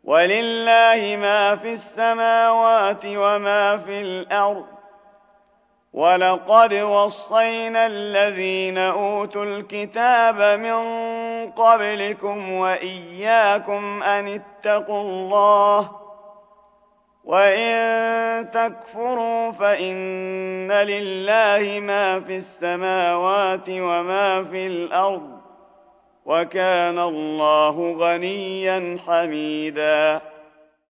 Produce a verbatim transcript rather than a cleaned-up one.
ولله ما في السماوات وما في الأرض ولقد وصينا الذين أوتوا الكتاب من قبلكم وإياكم أن اتقوا الله وإن تكفروا فإن لله ما في السماوات وما في الأرض وكان الله غنيا حميدا